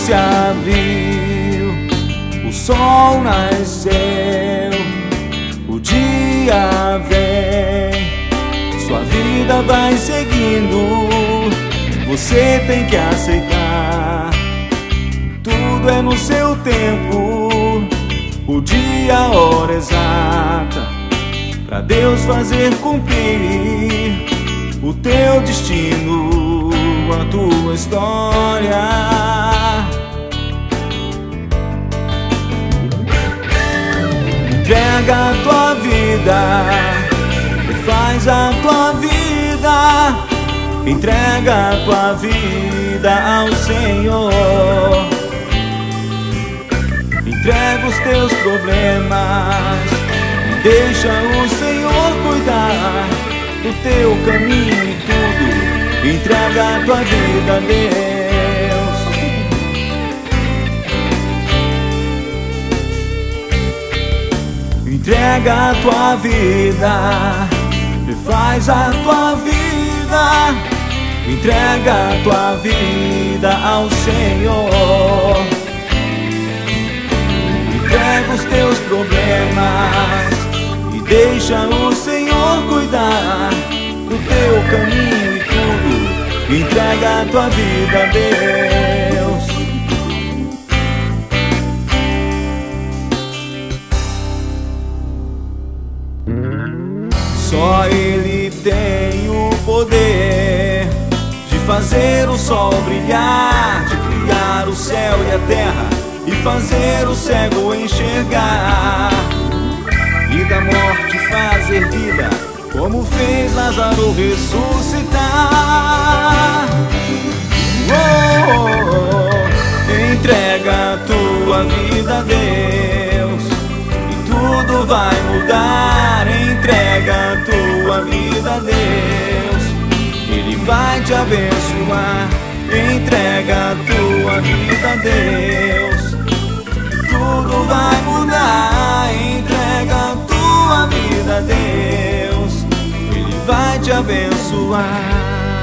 se abriu, o sol nasceu, o dia vem, sua vida vai seguindo. Você tem que aceitar, tudo é no seu tempo, o dia, a hora exata, pra Deus fazer cumprir o teu destino, a tua história. Entrega a tua vida e faz a tua vida. Entrega a tua vida ao Senhor. Entrega os teus problemas e deixa o Senhor cuidar do teu caminho e tudo. Entrega a tua vida a Deus. Entrega a tua vida e faz a tua vida. Entrega a tua vida ao Senhor. Entrega os teus problemas e deixa o Senhor cuidar do teu caminho e tudo. Entrega a tua vida a Deus. Só Ele tem o poder de fazer o sol brilhar, de criar o céu e a terra e fazer o cego enxergar, e da morte fazer vida, como fez Lázaro ressuscitar. Entrega a tua vida a Deus e tudo vai mudar. Entrega a tua vida a Deus, Ele vai te abençoar. Entrega a tua vida a Deus, tudo vai mudar. Entrega a tua vida a Deus, Ele vai te abençoar.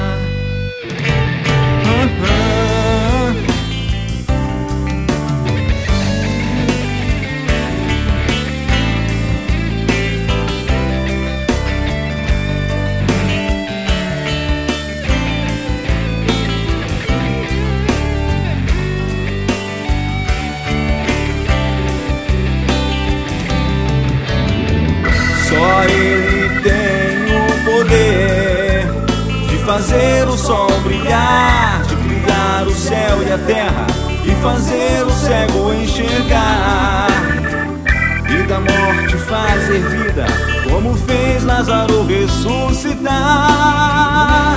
Só Ele tem o poder de fazer o sol brilhar, de criar o céu e a terra e fazer o cego enxergar, e da morte fazer vida, como fez Lázaro ressuscitar.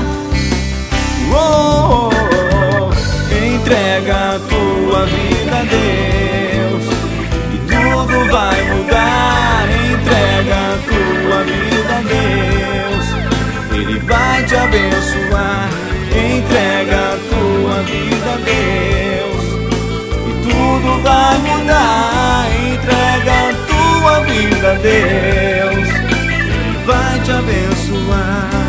Entrega a tua vida a Deus e tudo vai mudar. Entrega a tua vida a Deus, Ele vai te abençoar. Entrega a tua vida a Deus e tudo vai mudar. Entrega a tua vida a Deus, Ele vai te abençoar.